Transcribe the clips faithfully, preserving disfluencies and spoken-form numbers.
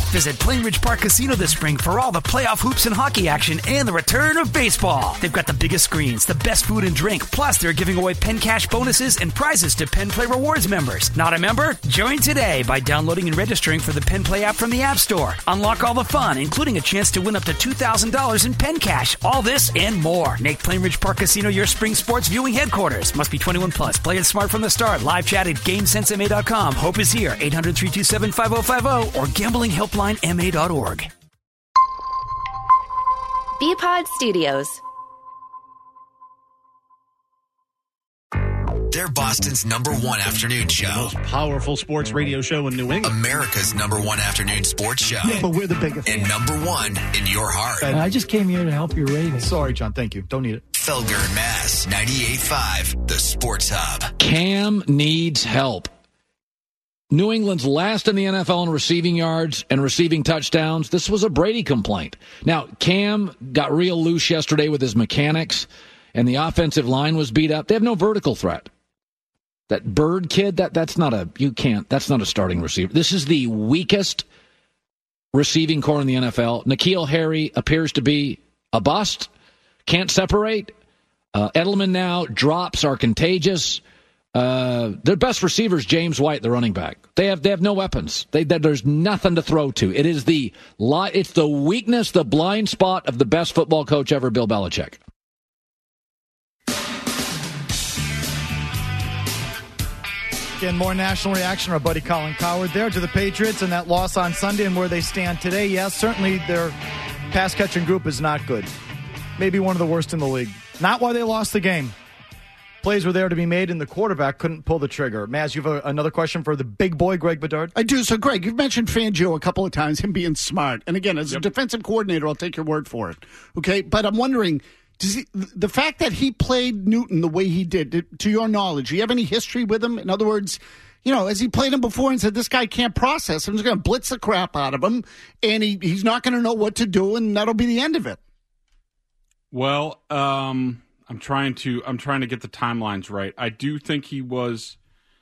Visit Plainridge Park Casino this spring for all the playoff hoops and hockey action and the return of baseball. They've got the biggest screens, the best food and drink, plus they're giving away Penn Cash bonuses and prizes to Penn Play Rewards members. Not a member? Join today by downloading and registering for the Penn Play app from the App Store. Unlock all the fun, including a chance to win up to two thousand dollars in Penn Cash. All this and more. Make Plainridge Park Casino your spring sports viewing headquarters. Must be twenty-one plus. Play it smart from the start. Live chat at GameSense M A dot com. Hope is here. eight hundred, three two seven, five oh five oh or gambling helpline M A dot org. B-Pod Studios. They're Boston's number one afternoon show. Most powerful sports radio show in New England. America's number one afternoon sports show. Yeah, but we're the biggest. And number one in your heart. And I just came here to help your ratings. Sorry, John. Thank you. Don't need it. Felger and Mass, ninety-eight point five, the Sports Hub. Cam needs help. New England's last in the N F L in receiving yards and receiving touchdowns. This was a Brady complaint. Now, Cam got real loose yesterday with his mechanics, and the offensive line was beat up. They have no vertical threat. That Bird kid, that that's not a, you can't, that's not a starting receiver. This is the weakest receiving core in the N F L. N'Keal Harry appears to be a bust. Can't separate. Uh, Edelman now, drops are contagious. Uh, their best receiver is James White, the running back. They have they have no weapons. They, they, there's nothing to throw to. It is the li- it's the weakness, the blind spot of the best football coach ever, Bill Belichick. Again, more national reaction. Our buddy Colin Cowherd there to the Patriots and that loss on Sunday and where they stand today. Yes, certainly their pass-catching group is not good. Maybe one of the worst in the league. Not why they lost the game. Plays were there to be made, and the quarterback couldn't pull the trigger. Maz, you have a, another question for the big boy, Greg Bedard? I do. So, Greg, you've mentioned Fangio a couple of times, him being smart. And again, as yep. a defensive coordinator, I'll take your word for it. Okay? But I'm wondering, does he, the fact that he played Newton the way he did, to your knowledge, do you have any history with him? In other words, you know, has he played him before and said, this guy can't process, I'm just going to blitz the crap out of him, and he, he's not going to know what to do, and that'll be the end of it? Well, um, I'm trying to I'm trying to get the timelines right. I do think he was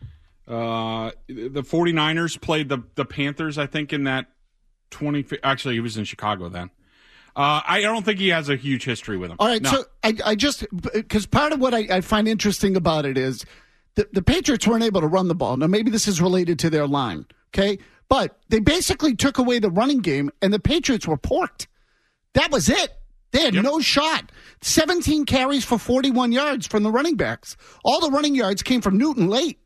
uh, the 49ers played the, the Panthers, I think, in that twenty actually he was in Chicago then. Uh, I don't think he has a huge history with him. All right, no. so I, I just because part of what I, I find interesting about it is the, the Patriots weren't able to run the ball. Now maybe this is related to their line, okay? But they basically took away the running game, and the Patriots were porked. That was it. They had yep. no shot. seventeen carries for forty-one yards from the running backs. All the running yards came from Newton late.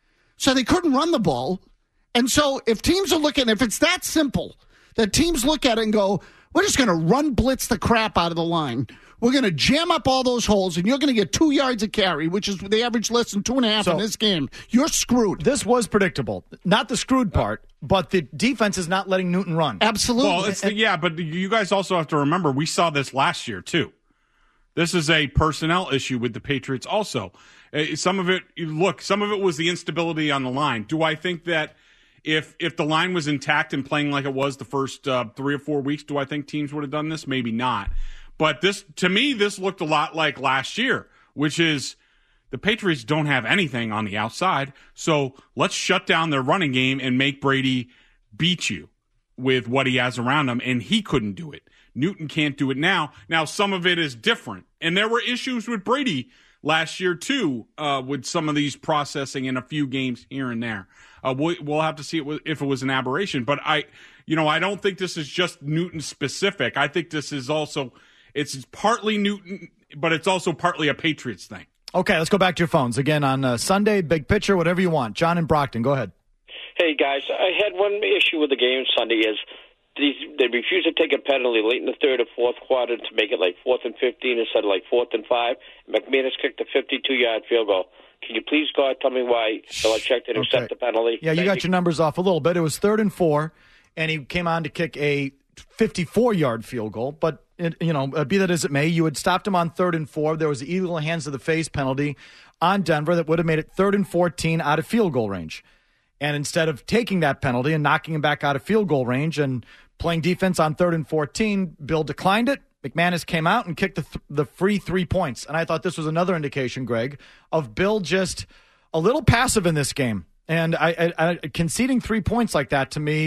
So they couldn't run the ball. And so if teams are looking, if it's that simple, that teams look at it and go, we're just going to run blitz the crap out of the line. We're going to jam up all those holes, and you're going to get two yards a carry, which is the average less than two and a half so, in this game. You're screwed. This was predictable. Not the screwed part, but the defense is not letting Newton run. Absolutely. Well, it's the, yeah, but you guys also have to remember, we saw this last year, too. This is a personnel issue with the Patriots also. Some of it, look, some of it was the instability on the line. Do I think that if if the line was intact and playing like it was the first uh, three or four weeks, do I think teams would have done this? Maybe not. But this, to me, this looked a lot like last year, which is the Patriots don't have anything on the outside, so let's shut down their running game and make Brady beat you with what he has around him, and he couldn't do it. Newton can't do it now. Now, some of it is different, and there were issues with Brady last year, too, uh, with some of these processing in a few games here and there. Uh, we'll, we'll have to see it if it was an aberration, but I, you know, I don't think this is just Newton-specific. I think this is also... It's partly Newton, but it's also partly a Patriots thing. Okay, let's go back to your phones. Again, on uh, Sunday, big picture, whatever you want. John in Brockton, go ahead. Hey, guys, I had one issue with the game Sunday is they, they refused to take a penalty late in the third or fourth quarter to make it like fourth and fifteen instead of like fourth and five. McManus kicked a fifty-two-yard field goal. Can you please, God, tell me why Belichick didn't okay. accept the penalty? Yeah, you Thank got you. your numbers off a little bit. It was third and four, and he came on to kick a fifty-four-yard field goal, but It, you know, be that as it may, you had stopped him on third and four. There was the illegal hands to the face penalty on Denver that would have made it third and fourteen out of field goal range. And instead of taking that penalty and knocking him back out of field goal range and playing defense on third and fourteen, Bill declined it. McManus came out and kicked the, th- the free three points. And I thought this was another indication, Greg, of Bill just a little passive in this game. And I, I, I conceding three points like that, to me,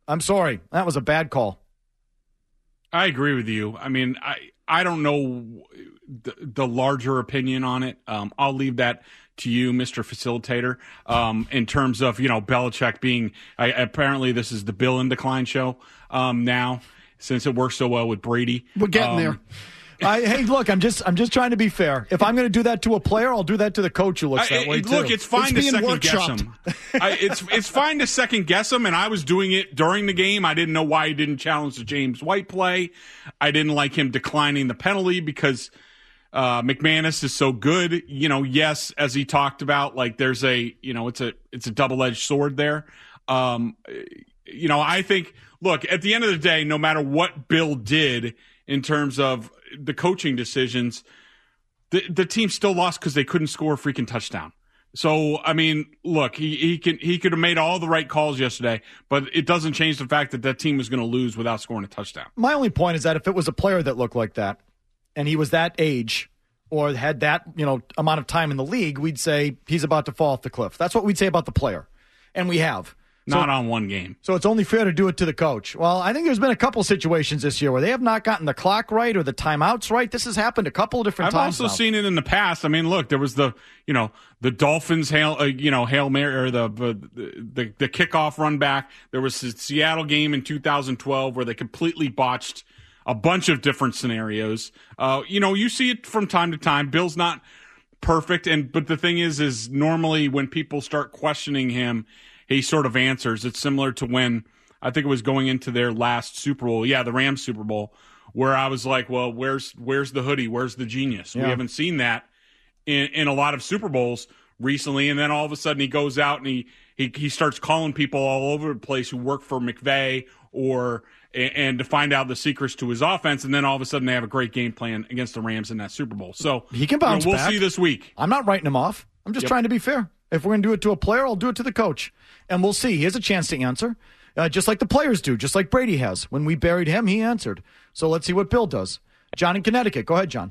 I'm sorry. That was a bad call. I agree with you. I mean, I I don't know the, the larger opinion on it. Um, I'll leave that to you, Mister Facilitator, um, in terms of, you know, Belichick being I, apparently this is the Bill in Decline show um, now, since it works so well with Brady. We're getting um, there. I, hey, look, I'm just I'm just trying to be fair. If I'm going to do that to a player, I'll do that to the coach who looks that I, way it, look, too. it's fine It's to being second guess workshopped. him. I, it's it's fine to second guess him, and I was doing it during the game. I didn't know why he didn't challenge the James White play. I didn't like him declining the penalty because uh, McManus is so good. You know, yes, as he talked about, like there's a you know it's a it's a double edged sword there. Um, you know, I think look at the end of the day, no matter what Bill did in terms of the coaching decisions, the the team still lost because they couldn't score a freaking touchdown. So, I mean, look, he he can he could have made all the right calls yesterday, but it doesn't change the fact that that team was going to lose without scoring a touchdown. My only point is that if it was a player that looked like that, and he was that age, or had that you know amount of time in the league, we'd say he's about to fall off the cliff. That's what we'd say about the player, and we have. So, Not on one game. So it's only fair to do it to the coach. Well, I think there's been a couple situations this year where they have not gotten the clock right or the timeouts right. This has happened a couple of different I've times. also now. seen it in the past. I mean, look, there was the you know the Dolphins hail uh, you know hail mary or the, the the the kickoff run back. There was the Seattle game in two thousand twelve where they completely botched a bunch of different scenarios. Uh, you know, you see it from time to time. Bill's not perfect, and but the thing is, is normally when people start questioning him, he sort of answers. It's similar to when I think it was going into their last Super Bowl. Yeah, the Rams Super Bowl, where I was like, well, where's where's the hoodie? Where's the genius? Yeah. We haven't seen that in, in a lot of Super Bowls recently. And then all of a sudden he goes out and he, he, he starts calling people all over the place who work for McVay or and to find out the secrets to his offense. And then all of a sudden they have a great game plan against the Rams in that Super Bowl. So he can bounce you know, we'll back. see this week. I'm not writing him off. I'm just yep. trying to be fair. If we're going to do it to a player, I'll do it to the coach. And we'll see. He has a chance to answer, uh, just like the players do, just like Brady has. When we buried him, he answered. So let's see what Bill does. John in Connecticut. Go ahead, John.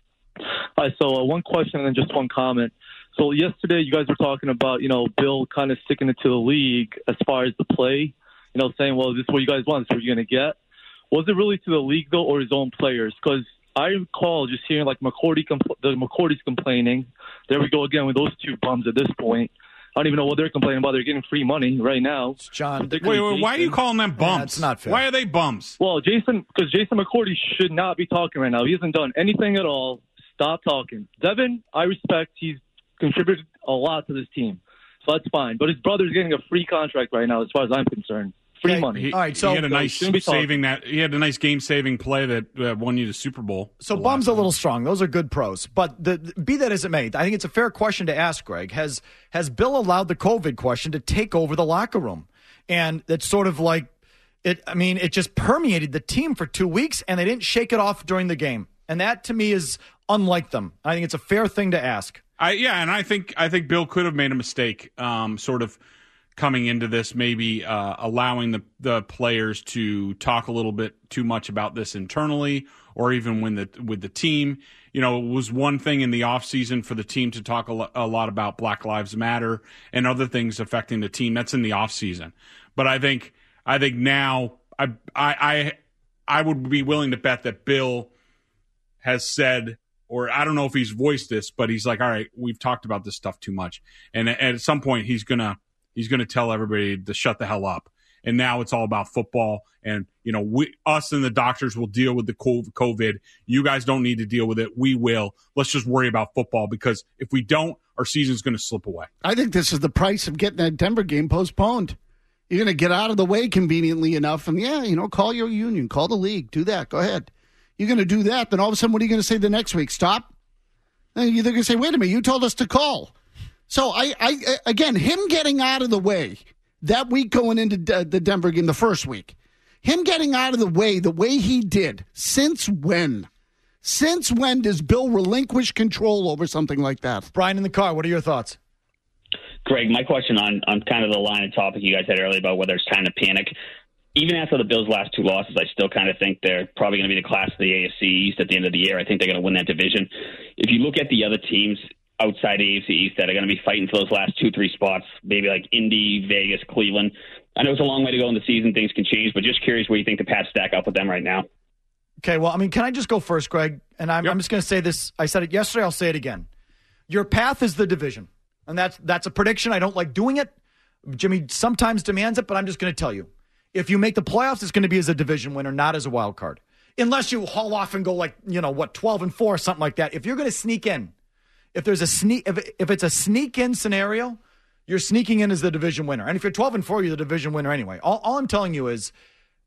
Hi, so uh, one question and then just one comment. So yesterday you guys were talking about, you know, Bill kind of sticking it to the league as far as the play, you know, saying, well, this is what you guys want, this is what you're going to get. Was it really to the league, though, or his own players? Because I recall just hearing, like, McCourty compl- the McCourty's complaining. There we go again with those two bums at this point. I don't even know what they're complaining about. They're getting free money right now. It's John. Wait, wait, why are you calling them bums? That's not fair. Why are they bums? Well, Jason, because Jason McCourty should not be talking right now. He hasn't done anything at all. Stop talking. Devin, I respect. He's contributed a lot to this team. So that's fine. But his brother's getting a free contract right now as far as I'm concerned. Free okay. money. He, All right, so he had a nice saving that he had a nice game saving play that uh, won you the Super Bowl. So bum's a little strong. Those are good pros. But the, be that as it may, I think it's a fair question to ask, Greg. Has has Bill allowed the COVID question to take over the locker room? And it's sort of like it. I mean, it just permeated the team for two weeks, and they didn't shake it off during the game. And that to me is unlike them. I think it's a fair thing to ask. I yeah, and I think I think Bill could have made a mistake, um, sort of. coming into this, maybe uh, allowing the, the players to talk a little bit too much about this internally or even when the with the team. You know, it was one thing in the offseason for the team to talk a, lo- a lot about Black Lives Matter and other things affecting the team. That's in the offseason. But I think I think now I I I, I would be willing to bet that Bill has said, or I don't know if he's voiced this, but he's like, all right, we've talked about this stuff too much. And at some point he's going to He's going to tell everybody to shut the hell up. And now it's all about football. And, you know, we, us and the doctors will deal with the COVID. You guys don't need to deal with it. We will. Let's just worry about football because if we don't, our season's going to slip away. I think this is the price of getting that Denver game postponed. You're going to get out of the way conveniently enough. And, yeah, you know, call your union. Call the league. Do that. Go ahead. You're going to do that. Then all of a sudden, what are you going to say the next week? Stop? Then you're going to say, wait a minute, you told us to call. So, I, I, again, him getting out of the way that week going into D- the Denver game, the first week, him getting out of the way the way he did, since when? Since when does Bill relinquish control over something like that? Brian in the car, what are your thoughts? Greg, my question on, on kind of the line of topic you guys had earlier about whether it's time to panic. Even after the Bills' last two losses, I still kind of think they're probably going to be the class of the A F C East at the end of the year. I think they're going to win that division. If you look at the other teams outside A F C East that are going to be fighting for those last two, three spots, maybe like Indy, Vegas, Cleveland. I know it's a long way to go in the season. Things can change, but just curious where you think the Pats stack up with them right now. Okay, well, I mean, can I just go first, Greg? And I'm, yep. I'm just going to say this. I said it yesterday. I'll say it again. Your path is the division. And that's that's a prediction. I don't like doing it. Jimmy sometimes demands it, but I'm just going to tell you. If you make the playoffs, it's going to be as a division winner, not as a wild card. Unless you haul off and go like, you know, what, twelve and four or something like that. If you're going to sneak in, if there's a sneak, if, if it's a sneak in scenario, you're sneaking in as the division winner. And if you're twelve and four, you're the division winner anyway. All, all I'm telling you is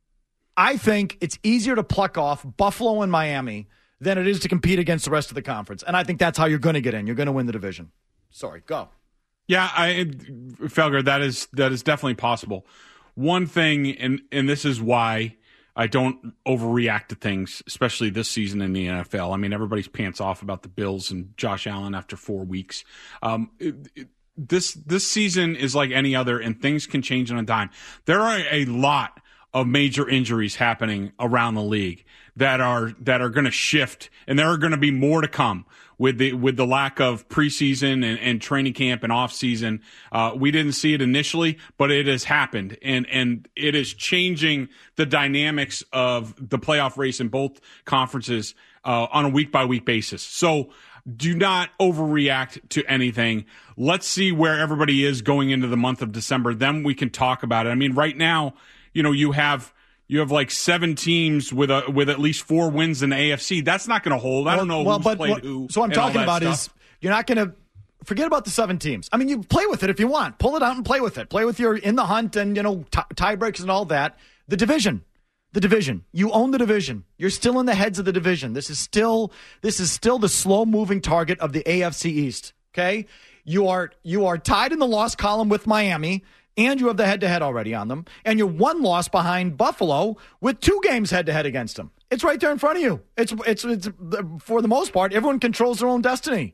I think it's easier to pluck off Buffalo and Miami than it is to compete against the rest of the conference. And I think that's how you're going to get in. You're going to win the division. Sorry, go. Yeah, I, Felger, that is that is definitely possible. One thing, and and this is why I don't overreact to things, especially this season in the N F L. I mean, everybody's pants off about the Bills and Josh Allen after four weeks. Um, it, it, this this season is like any other, and things can change on a dime. There are a lot of major injuries happening around the league that are that are going to shift, and there are going to be more to come with the with the lack of preseason and, and training camp and off season. Uh, we didn't see it initially, but it has happened, and and it is changing the dynamics of the playoff race in both conferences uh, on a week by week basis. So do not overreact to anything. Let's see where everybody is going into the month of December. Then we can talk about it. I mean, right now, you know, you have. You have like seven teams with a with at least four wins in the A F C. That's not going to hold. I don't know well, who's but, played what, who. So what I'm talking about stuff. is you're not going to forget about the seven teams. I mean, you play with it if you want. Pull it out and play with it. Play with your in the hunt and, you know, t- tiebreakers and all that. The division. The division. You own the division. You're still in the heads of the division. This is still this is still the slow-moving target of the A F C East. Okay? You are you are tied in the loss column with Miami. And you have the head-to-head already on them. And you're one loss behind Buffalo with two games head-to-head against them. It's right there in front of you. It's, it's, it's for the most part, everyone controls their own destiny.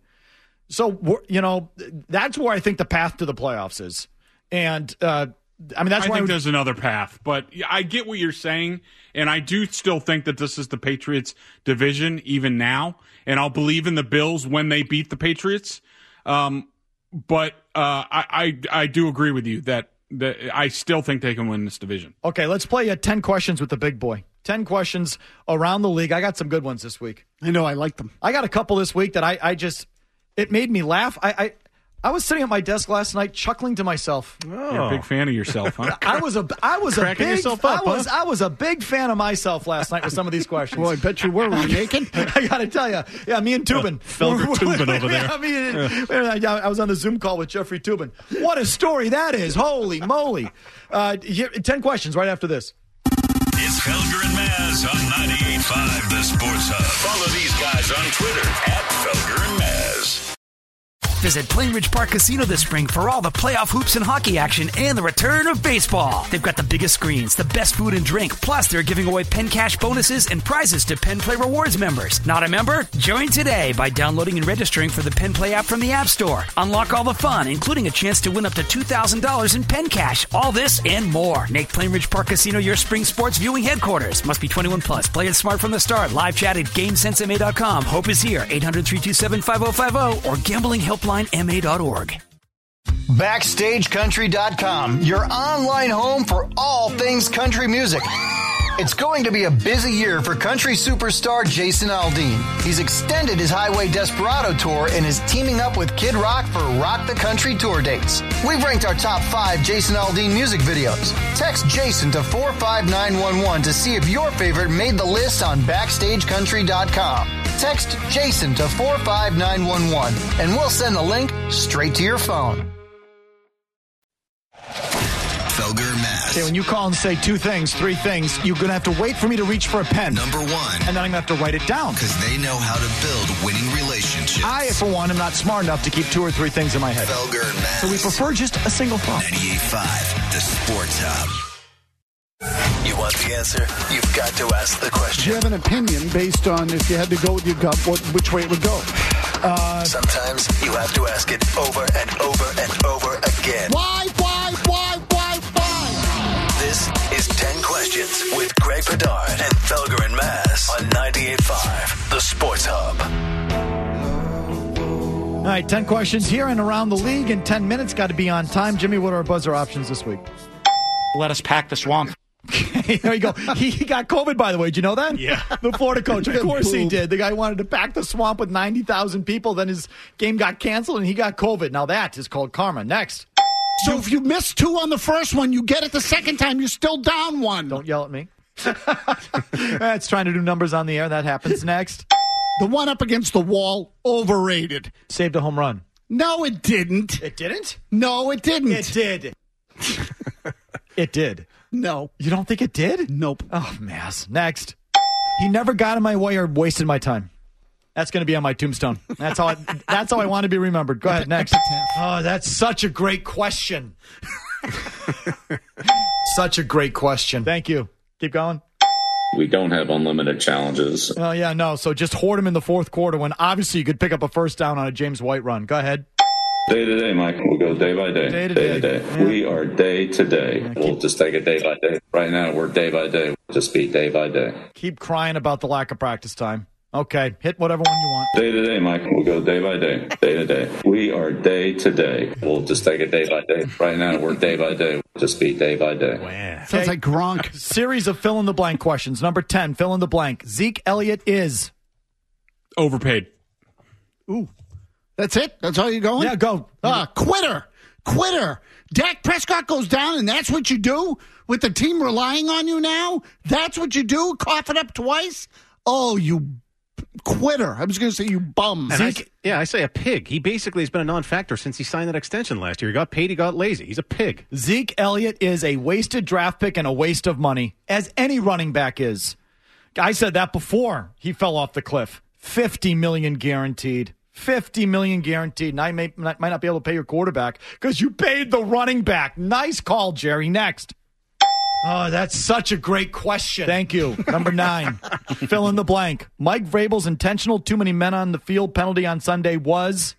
So, you know, that's where I think the path to the playoffs is. And, uh, I mean, that's I why think I would, there's there's another path. But I get what you're saying. And I do still think that this is the Patriots' division even now. And I'll believe in the Bills when they beat the Patriots. Um, but uh, I, I, I do agree with you that The, I still think they can win this division. Okay, let's play uh, ten questions with the big boy. ten questions around the league. I got some good ones this week. I know, I like them. I got a couple this week that I, I just, it made me laugh. I, I I was sitting at my desk last night chuckling to myself. Oh. You're a big fan of yourself, huh? I was a I was Cracking a big yourself up, I was huh? I was a big fan of myself last night with some of these questions. Well, I bet you were. Were you naked? I got to tell you, yeah, me and Tubin, uh, Felger Tubin over there. I mean, yeah. I was on the Zoom call with Jeffrey Tubin. What a story that is! Holy moly! Uh, here, ten questions right after this. It's Felger and Maz on ninety-eight point five The Sports Hub. Follow these guys on Twitter at Felger and Maz. Visit Plainridge Park Casino this spring for all the playoff hoops and hockey action and the return of baseball. They've got the biggest screens, the best food and drink, plus they're giving away Penn Cash bonuses and prizes to Penn Play Rewards members. Not a member? Join today by downloading and registering for the Penn Play app from the App Store. Unlock all the fun, including a chance to win up to two thousand dollars in Penn Cash. All this and more. Make Plainridge Park Casino your spring sports viewing headquarters. Must be twenty-one plus. Play it smart from the start. Live chat at game sense m a dot com. Hope is here. eight hundred, three two seven, five oh five oh or gambling helpline m a dot org. Backstage Country dot com, your online home for all things country music. It's going to be a busy year for country superstar Jason Aldean. He's extended his Highway Desperado tour and is teaming up with Kid Rock for Rock the Country tour dates. We've ranked our top five Jason Aldean music videos. Text Jason to four five nine one one to see if your favorite made the list on Backstage Country dot com. Text Jason to four five nine one one and we'll send the link straight to your phone. Felger Maz. Okay, when you call and say two things, three things, you're going to have to wait for me to reach for a pen. Number one. And then I'm going to have to write it down. Because they know how to build winning relationships. I, for one, am not smart enough to keep two or three things in my head. Felger and Maz. So we prefer just a single thought. ninety-eight point five The Sports Hub. You want the answer? You've got to ask the question. Do you have an opinion based on if you had to go with your gut, what, which way it would go? Uh, Sometimes you have to ask it over and over and over again. Why, why, why, why, why? This is ten Questions with Greg Bedard and Felger and Maz on ninety-eight point five The Sports Hub. All right, ten questions here and around the league in ten minutes. Got to be on time. Jimmy, what are our buzzer options this week? let us pack the swamp. There you go. He, he got COVID, by the way. Did you know that? Yeah. The Florida coach. Of course he did. The guy wanted to pack the swamp with ninety thousand people. Then his game got canceled and he got COVID. Now that is called karma. Next. So if you miss two on the first one, you get it the second time. You're still down one. Don't yell at me. That's trying to do numbers on the air. That happens. Next. The one up against the wall, overrated. Saved a home run. No, it didn't. It didn't? No, it didn't. It did. It did. No. You don't think it did? Nope. Oh, mess. Next. He never got in my way or wasted my time. That's going to be on my tombstone. That's how I, that's how I want to be remembered. Go ahead, next. Oh, that's such a great question. Such a great question. Thank you. Keep going. We don't have unlimited challenges. Oh, yeah, no. So just hoard him in the fourth quarter when obviously you could pick up a first down on a James White run. Go ahead. Day to day, Mike. We'll go day by day. Day to day. day. To day. Yeah. We are day to day. Yeah, keep... We'll just take it day by day. Right now, we're day by day. We'll just be day by day. Keep crying about the lack of practice time. Okay, hit whatever one you want. Day to day, Mike. We'll go day by day. Day to day. We are day to day. We'll just take it day by day. Right now, we're day by day. We'll just be day by day. Wow. Sounds like Gronk. Series of fill in the blank questions. Number ten, fill in the blank. Zeke Elliott is overpaid. Ooh. That's it? That's all you're going? Yeah, go. Ah, quitter. Quitter. Dak Prescott goes down, and that's what you do? With the team relying on you now? That's what you do? Cough it up twice? Oh, you quitter. I was going to say you bum. And I, yeah, I say a pig. He basically has been a non-factor since he signed that extension last year. He got paid, he got lazy. He's a pig. Zeke Elliott is a wasted draft pick and a waste of money, as any running back is. I said that before he fell off the cliff. fifty million dollars guaranteed. fifty million dollars guaranteed, and I may, might not be able to pay your quarterback because you paid the running back. Nice call, Jerry. Next. Oh, that's such a great question. Thank you. Number nine, fill in the blank. Mike Vrabel's intentional too many men on the field penalty on Sunday was?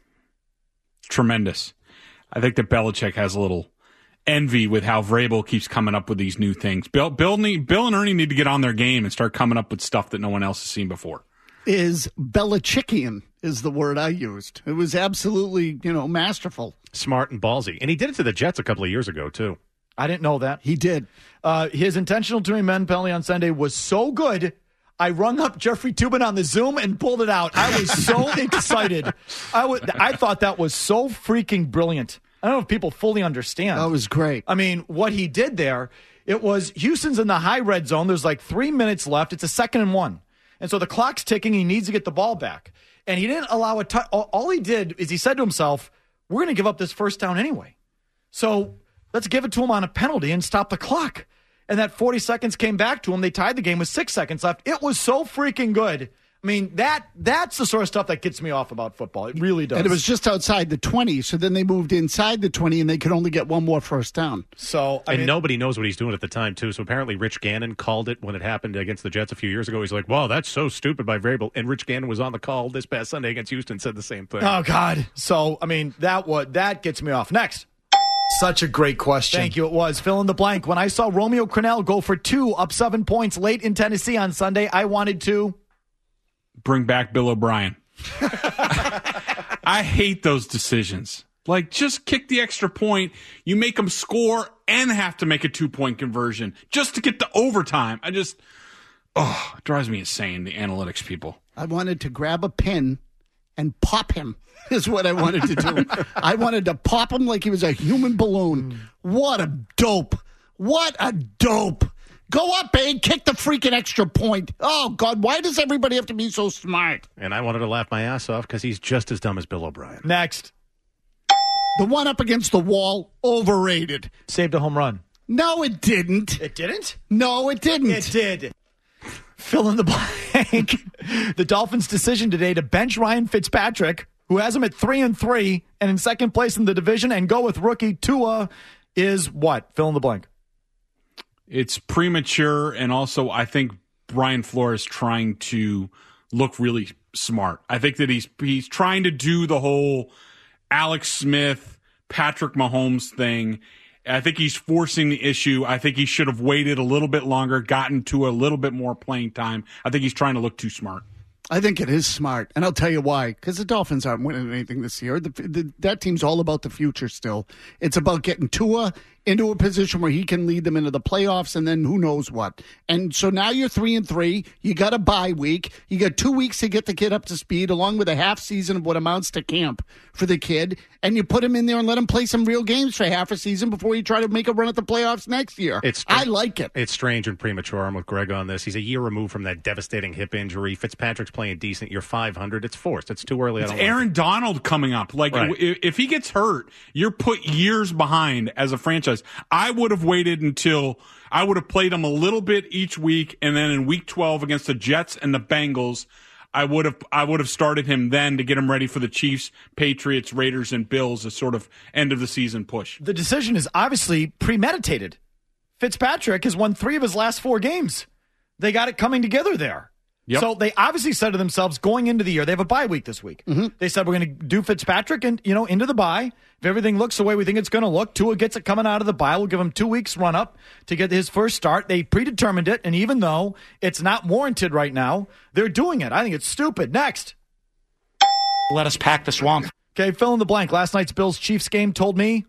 Tremendous. I think that Belichick has a little envy with how Vrabel keeps coming up with these new things. Bill, Bill, need, Bill and Ernie need to get on their game and start coming up with stuff that no one else has seen before. Is Belichickian is the word I used. It was absolutely, you know, masterful. Smart and ballsy. And he did it to the Jets a couple of years ago, too. I didn't know that. He did. Uh, his intentional too many men penalty on Sunday was so good, I rung up Jeffrey Toobin on the Zoom and pulled it out. I was so excited. I, w- I thought that was so freaking brilliant. I don't know if people fully understand. That was great. I mean, what he did there, it was Houston's in the high red zone. There's like three minutes left. It's a second and one. And so the clock's ticking. He needs to get the ball back. And he didn't allow a touch. All he did is he said to himself, we're going to give up this first down anyway. So let's give it to him on a penalty and stop the clock. And that forty seconds came back to him. They tied the game with six seconds left. It was so freaking good. I mean, that that's the sort of stuff that gets me off about football. It really does. And it was just outside the twenty, so then they moved inside the twenty, and they could only get one more first down. So, I And mean, nobody knows what he's doing at the time, too. So apparently Rich Gannon called it when it happened against the Jets a few years ago. He's like, wow, that's so stupid by Vrabel. And Rich Gannon was on the call this past Sunday against Houston, said the same thing. Oh, God. So, I mean, that what that gets me off. Next. Such a great question. Thank you. It was. Fill in the blank. When I saw Romeo Crennel go for two up seven points late in Tennessee on Sunday, I wanted to bring back Bill O'Brien. I hate those decisions. Like, just kick the extra point. You make them score and have to make a two-point conversion just to get the overtime. I just, oh, it drives me insane, the analytics people. I wanted to grab a pin and pop him is what I wanted to do. I wanted to pop him like he was a human balloon. What a dope. What a dope. Go up, babe. Kick the freaking extra point. Oh, God, why does everybody have to be so smart? And I wanted to laugh my ass off because he's just as dumb as Bill O'Brien. Next. The one up against the wall, overrated. Saved a home run. No, it didn't. It didn't? No, it didn't. It did. Fill in the blank. The Dolphins' decision today to bench Ryan Fitzpatrick, who has him at three and three and in second place in the division, and go with rookie Tua is what? Fill in the blank. It's premature, and also I think Brian Flores trying to look really smart. I think that he's he's trying to do the whole Alex Smith, Patrick Mahomes thing. I think he's forcing the issue. I think he should have waited a little bit longer, gotten to a little bit more playing time. I think he's trying to look too smart. I think it is smart, and I'll tell you why. Because the Dolphins aren't winning anything this year. The, the, that team's all about the future still. It's about getting Tua into a position where he can lead them into the playoffs and then who knows what. And so now you're three and three. You got a bye week. You got two weeks to get the kid up to speed, along with a half season of what amounts to camp for the kid. And you put him in there and let him play some real games for half a season before you try to make a run at the playoffs next year. It's I like it. It's strange and premature. I'm with Greg on this. He's a year removed from that devastating hip injury. Fitzpatrick's playing decent. You're five hundred. It's forced. It's too early. It's I don't Aaron like it. Donald coming up. Like, Right. if, if he gets hurt, you're put years behind as a franchise. I would have waited until I would have played him a little bit each week, and then in week twelve against the Jets and the Bengals, I would have I would have started him then to get him ready for the Chiefs, Patriots, Raiders, and Bills as sort of end of the season push. The decision is obviously premeditated. Fitzpatrick has won three of his last four games. They got it coming together there. Yep. So they obviously said to themselves going into the year, they have a bye week this week. Mm-hmm. They said, we're going to do Fitzpatrick and, you know, into the bye. If everything looks the way we think it's going to look, Tua gets it coming out of the bye. We'll give him two weeks run up to get his first start. They predetermined it. And even though it's not warranted right now, they're doing it. I think it's stupid. Next. Let us pack the swamp. Okay. Fill in the blank. Last night's Bills Chiefs game told me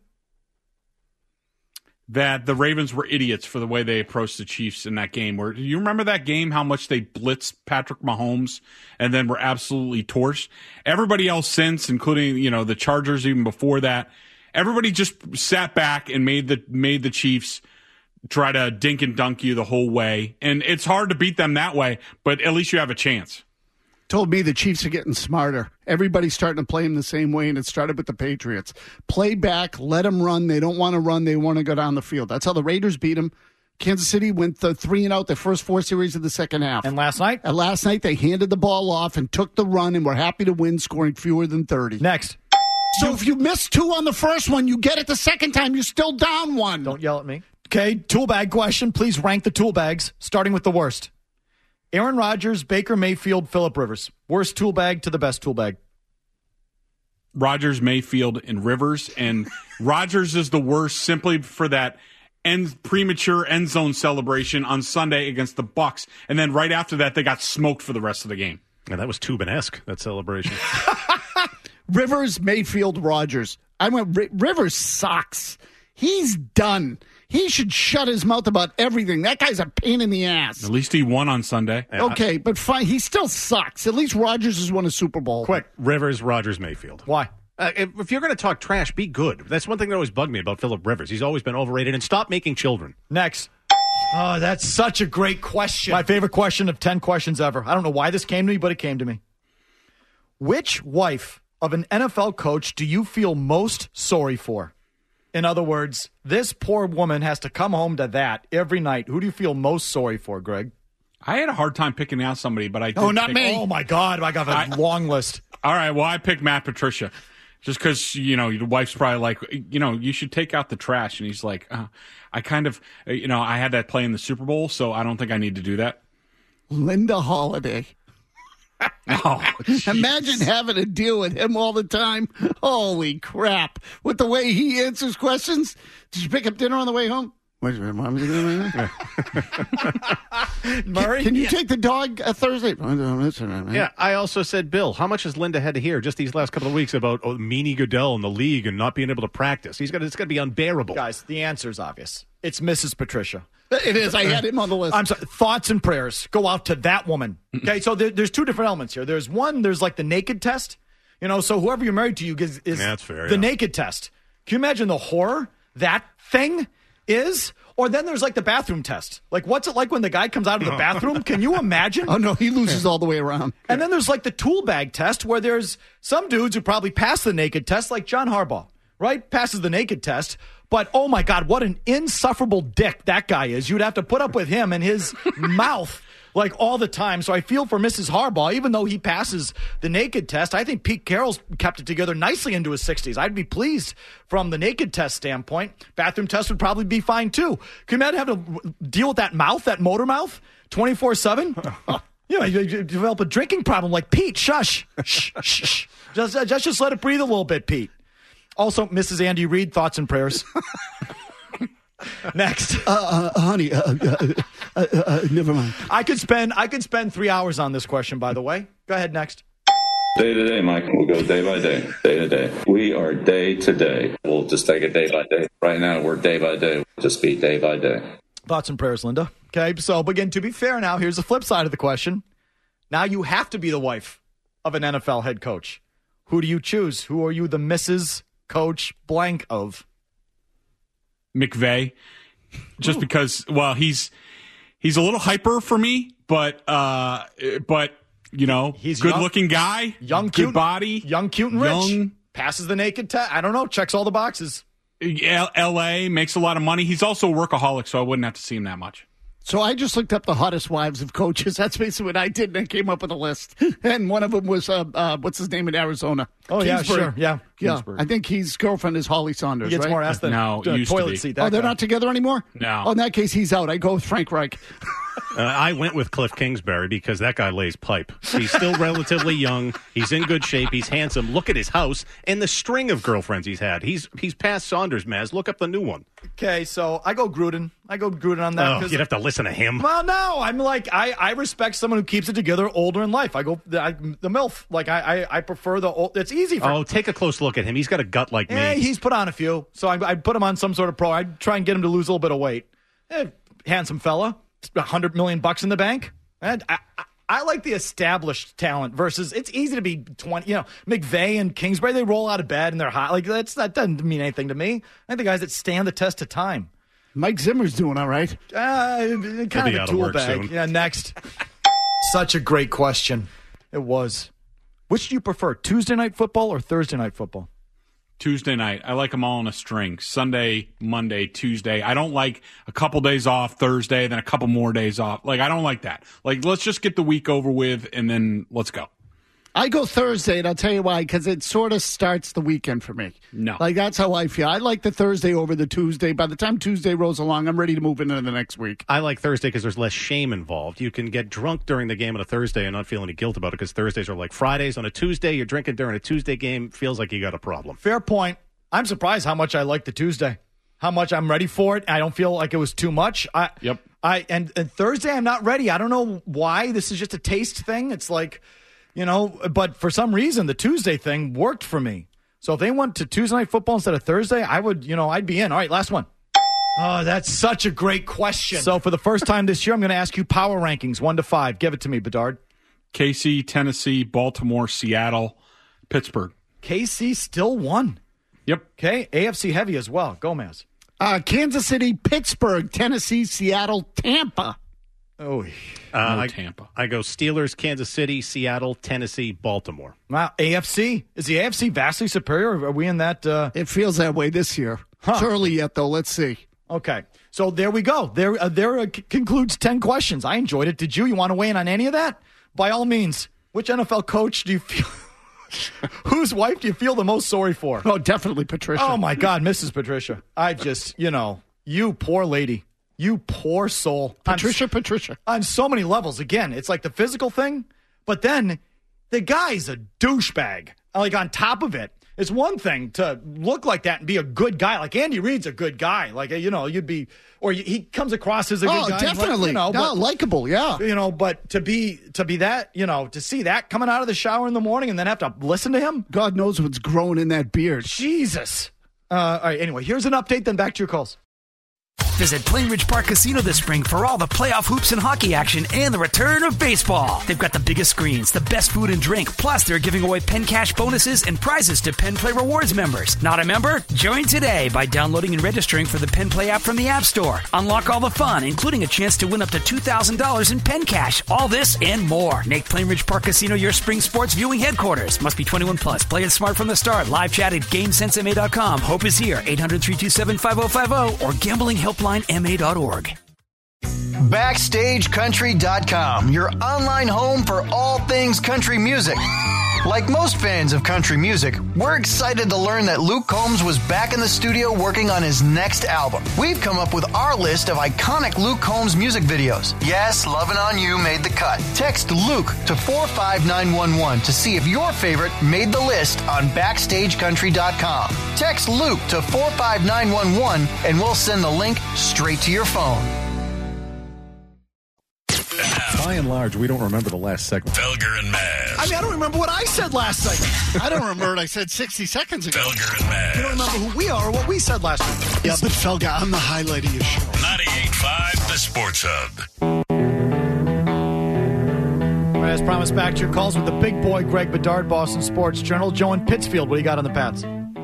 that the Ravens were idiots for the way they approached the Chiefs in that game. Where, do you remember that game, how much they blitzed Patrick Mahomes and then were absolutely torched? Everybody else since, including, you know, the Chargers even before that, everybody just sat back and made the made the Chiefs try to dink and dunk you the whole way. And it's hard to beat them that way, but at least you have a chance. Told me the Chiefs are getting smarter. Everybody's starting to play them the same way, and it started with the Patriots. Play back, let them run. They don't want to run. They want to go down the field. That's how the Raiders beat them. Kansas City went the three and out the first four series of the second half. And last night? And last night, they handed the ball off and took the run and were happy to win, scoring fewer than thirty. Next. So if you miss two on the first one, you get it the second time. You're still down one. Don't yell at me. Okay, tool bag question. Please rank the tool bags, starting with the worst. Aaron Rodgers, Baker Mayfield, Phillip Rivers. Worst tool bag to the best tool bag. Rodgers, Mayfield, and Rivers. And Rodgers is the worst simply for that end premature end zone celebration on Sunday against the Bucs. And then right after that, they got smoked for the rest of the game. And that was Tubin-esque, that celebration. Rivers, Mayfield, Rodgers. I went, R- Rivers sucks. He's done. He should shut his mouth about everything. That guy's a pain in the ass. At least he won on Sunday. Okay, but fine. He still sucks. At least Rodgers has won a Super Bowl. Quick, Rivers, Rodgers, Mayfield. Why? Uh, if, if you're going to talk trash, be good. That's one thing that always bugged me about Phillip Rivers. He's always been overrated. And stop making children. Next. Oh, that's such a great question. My favorite question of ten questions ever. I don't know why this came to me, but it came to me. Which wife of an N F L coach do you feel most sorry for? In other words, this poor woman has to come home to that every night. Who do you feel most sorry for, Greg? I had a hard time picking out somebody, but I did Oh, not pick, me. Oh, my God. I got a I, long list. All right. Well, I picked Matt Patricia just because, you know, your wife's probably like, you know, you should take out the trash. And he's like, uh, I kind of, you know, I had that play in the Super Bowl, so I don't think I need to do that. Linda Holiday. Oh, imagine having to deal with him all the time. Holy crap. With the way he answers questions. Did you pick up dinner on the way home? Wait, Mom, Murray, can you yeah. take the dog uh, Thursday? Yeah, I also said, Bill, how much has Linda had to hear just these last couple of weeks about oh, Meanie Goodell and the league and not being able to practice? He's got it's going to be unbearable. Guys, the answer is obvious. It's Missus Patricia. It is. I had him on the list. I'm sorry. Thoughts and prayers go out to that woman. Okay, so there, there's two different elements here. There's one, there's like the naked test. You know, so whoever you're married to you is, is yeah, that's fair, the yeah. naked test. Can you imagine the horror that thing is? Or then there's like the bathroom test. Like, what's it like when the guy comes out of the bathroom? Can you imagine? Oh, no, he loses all the way around. And then there's like the tool bag test where there's some dudes who probably pass the naked test, like John Harbaugh, right? Passes the naked test. But, oh, my God, what an insufferable dick that guy is. You'd have to put up with him and his mouth like all the time. So I feel for Missus Harbaugh, even though he passes the naked test. I think Pete Carroll's kept it together nicely into his sixties. I'd be pleased from the naked test standpoint. Bathroom test would probably be fine, too. Can you imagine having to deal with that mouth, that motor mouth, twenty-four seven? You know, you, you develop a drinking problem like Pete. Shush. Shh, shh, shh. Just, just, just let it breathe a little bit, Pete. Also, Missus Andy Reid, thoughts and prayers. Next, uh, uh, honey, uh, uh, uh, uh, never mind. I could spend I could spend three hours on this question. By the way, go ahead. Next, Day to day, Mike. We'll go day by day, day to day. We are day to day. We'll just take it day by day. Right now, we're day by day. Just be day by day. Thoughts and prayers, Linda. Okay, so but again, to be fair now, here's the flip side of the question. Now you have to be the wife of an N F L head coach. Who do you choose? Who are you the Missus Coach blank of? McVay. Just Ooh. because, well, he's he's a little hyper for me, but uh, but you know, he's good young, looking guy, young, good cute, body, young, cute, and young, rich. Passes the naked test. I don't know. Checks all the boxes. L A makes a lot of money. He's also a workaholic, so I wouldn't have to see him that much. So I just looked up the hottest wives of coaches. That's basically what I did, and I came up with a list. And one of them was, uh, uh, what's his name in Arizona? Oh, Kingsbury. yeah, sure. Yeah. Yeah. Kingsbury. I think his girlfriend is Holly Saunders, He gets right? more ass than no, a used toilet to be. seat. That Oh, they're guy. not together anymore? No. Oh, in that case, he's out. I go with Frank Reich. Uh, I went with Cliff Kingsbury because that guy lays pipe. He's still relatively young. He's in good shape. He's handsome. Look at his house and the string of girlfriends he's had. He's he's past Saunders, Maz. Look up the new one. Okay, so I go Gruden. I go Gruden on that. Oh, you'd have to listen to him. Well, no, I'm like I, I respect someone who keeps it together older in life. I go the, I, the MILF. Like I, I I prefer the old. It's easy for. Oh, take a close look at him. He's got a gut like Yeah, me. he's put on a few, so I, I'd put him on some sort of pro. I'd try and get him to lose a little bit of weight. Eh, handsome fella, a hundred million bucks in the bank. And I, I, I like the established talent versus it's easy to be twenty. You know, McVay and Kingsbury, they roll out of bed and they're hot. Like that's that doesn't mean anything to me. I think the guys that stand the test of time. Mike Zimmer's doing all right. Uh, kind of a tool bag. Soon. Yeah, next. Such a great question. It was. Which do you prefer, Tuesday night football or Thursday night football? Tuesday night. I like them all in a string. Sunday, Monday, Tuesday. I don't like a couple days off Thursday, then a couple more days off. Like, I don't like that. Like, let's just get the week over with, and then let's go. I go Thursday, and I'll tell you why, because it sort of starts the weekend for me. No. Like, that's how I feel. I like the Thursday over the Tuesday. By the time Tuesday rolls along, I'm ready to move into the next week. I like Thursday because there's less shame involved. You can get drunk during the game on a Thursday and not feel any guilt about it because Thursdays are like Fridays. On a Tuesday, you're drinking during a Tuesday game. Feels like you got a problem. Fair point. I'm surprised how much I like the Tuesday, how much I'm ready for it. I don't feel like it was too much. I, yep. I and, and Thursday, I'm not ready. I don't know why. This is just a taste thing. It's like, you know, but for some reason, the Tuesday thing worked for me. So if they went to Tuesday night football instead of Thursday, I would, you know, I'd be in. All right, last one. Oh, that's such a great question. So for the first time this year, I'm going to ask you power rankings, one to five. Give it to me, Bedard. K C, Tennessee, Baltimore, Seattle, Pittsburgh. K C still won. Yep. Okay, A F C heavy as well. Gomez. Uh, Kansas City, Pittsburgh, Tennessee, Seattle, Tampa. Oh, uh, no I, Tampa. I go Steelers, Kansas City, Seattle, Tennessee, Baltimore. Wow, A F C. Is the A F C vastly superior? Or are we in that? Uh... It feels that way this year. Huh. It's early yet, though. Let's see. Okay, so there we go. There, uh, there uh, c- concludes ten questions. I enjoyed it. Did you? You want to weigh in on any of that? By all means. Which N F L coach do you feel? Whose wife do you feel the most sorry for? Oh, definitely Patricia. Oh, my God, Missus Patricia. I just, you know, you poor lady. You poor soul. Patricia, on, Patricia. On so many levels. Again, it's like the physical thing, but then the guy's a douchebag. Like, on top of it, it's one thing to look like that and be a good guy. Like, Andy Reid's a good guy. Like, you know, you'd be, or he comes across as a good oh, guy. Oh, definitely. Like, you know, no, but, likable, yeah. You know, but to be, to be that, you know, to see that coming out of the shower in the morning and then have to listen to him. God knows what's growing in that beard. Jesus. Uh, all right, anyway, here's an update, then back to your calls. Visit Plainridge Park Casino this spring for all the playoff hoops and hockey action and the return of baseball. They've got the biggest screens, the best food and drink, plus they're giving away Penn Cash bonuses and prizes to Penn Play Rewards members. Not a member? Join today by downloading and registering for the Penn Play app from the App Store. Unlock all the fun, including a chance to win up to two thousand dollars in Penn Cash. All this and more. Make Plainridge Park Casino your spring sports viewing headquarters. Must be twenty-one plus. Play it smart from the start. Live chat at GameSense M A dot com. Hope is here. eight hundred, three two seven, five oh five oh or gambling helpline M A dot org. Backstage Country dot com, your online home for all things country music. Like most fans of country music, we're excited to learn that Luke Combs was back in the studio working on his next album. We've come up with our list of iconic Luke Combs music videos. Yes, Lovin' On You made the cut. Text Luke to four five nine one one to see if your favorite made the list on Backstage Country dot com. Text Luke to four five nine one one and we'll send the link straight to your phone. By and large, we don't remember the last segment. Felger and Maz. I mean, I don't remember what I said last segment. I don't remember what I said sixty seconds ago. Felger and Maz. You don't remember who we are or what we said last week. Yeah, but Felger, I'm the highlight of your show. ninety-eight point five, the Sports Hub. As promised, back to your calls with the big boy, Greg Bedard, Boston Sports Journal. Joe in Pittsfield, what do you got on the Pats?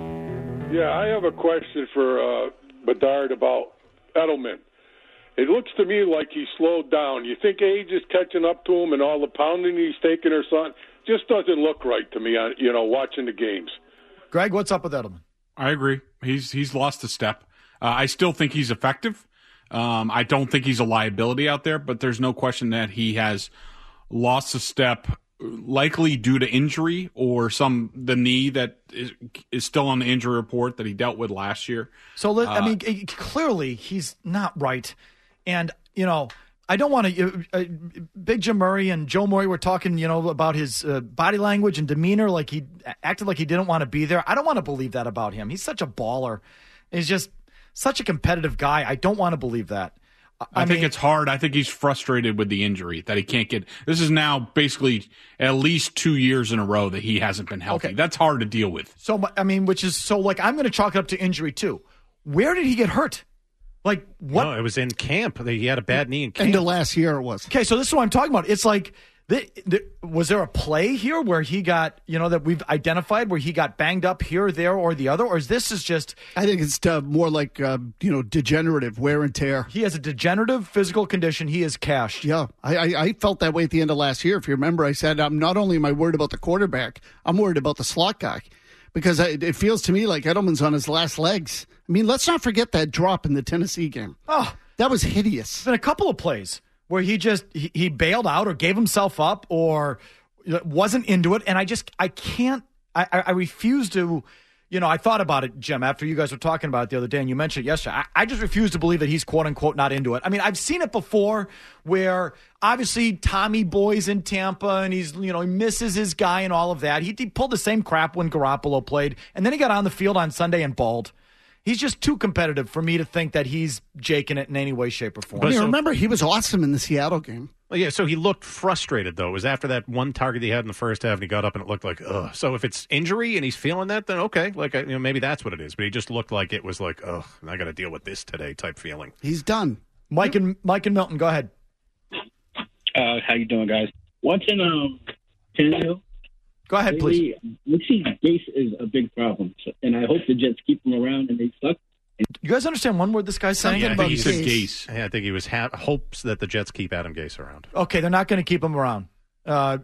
Yeah, I have a question for uh, Bedard about Edelman. It looks to me like he slowed down. You think age is catching up to him and all the pounding he's taking or something? Just doesn't look right to me, on, you know, watching the games. Greg, what's up with Edelman? I agree. He's he's lost a step. Uh, I still think he's effective. Um, I don't think he's a liability out there, but there's no question that he has lost a step, likely due to injury or some the knee that is, is still on the injury report that he dealt with last year. So, I Uh, mean, clearly he's not right. And, you know, I don't want to uh, – Big Jim Murray and Joe Murray were talking, you know, about his uh, body language and demeanor, like he acted like he didn't want to be there. I don't want to believe that about him. He's such a baller. He's just such a competitive guy. I don't want to believe that. I, I, I think mean, it's hard. I think he's frustrated with the injury that he can't get. This is now basically at least two years in a row that he hasn't been healthy. Okay. That's hard to deal with. So, I mean, which is so like I'm going to chalk it up to injury too. Where did he get hurt? Like what? No, it was in camp. He had a bad knee in camp. End of last year it was. Okay, so this is what I'm talking about. It's like, the, the, was there a play here where he got, you know, that we've identified where he got banged up here, there, or the other? Or is this is just... I think it's uh, more like, uh, you know, degenerative, wear and tear. He has a degenerative physical condition. He is cashed. Yeah, I, I, I felt that way at the end of last year. If you remember, I said, I'm not only am I worried about the quarterback, I'm worried about the slot guy. Because I, it feels to me like Edelman's on his last legs. I mean, let's not forget that drop in the Tennessee game. Oh, that was hideous. There's been a couple of plays where he just he, he bailed out or gave himself up or wasn't into it, and I just I can't I, I refuse to. You know, I thought about it, Jim, after you guys were talking about it the other day, and you mentioned it yesterday. I, I just refuse to believe that he's quote-unquote not into it. I mean, I've seen it before where obviously Tommy Boy's in Tampa, and he's, you know, he misses his guy and all of that. He, he pulled the same crap when Garoppolo played, and then he got on the field on Sunday and balled. He's just too competitive for me to think that he's jaking it in any way, shape, or form. I mean, so, remember, he was awesome in the Seattle game. Well, yeah, so he looked frustrated, though. It was after that one target he had in the first half, and he got up, and it looked like, ugh. So if it's injury and he's feeling that, then okay. Like, you know, maybe that's what it is. But he just looked like it was like, ugh, I got to deal with this today type feeling. He's done. Mike and Mike and Milton, go ahead. Uh, how you doing, guys? Watching um, Tannehill. Go ahead, please. We see Gase is a big problem, so, and I hope the Jets keep him around and they suck. You guys understand one word this guy's saying? Yeah, I about think he said Gase? Gase. Yeah, I think he was ha- hopes that the Jets keep Adam Gase around. Okay, they're not going to keep him around. Uh,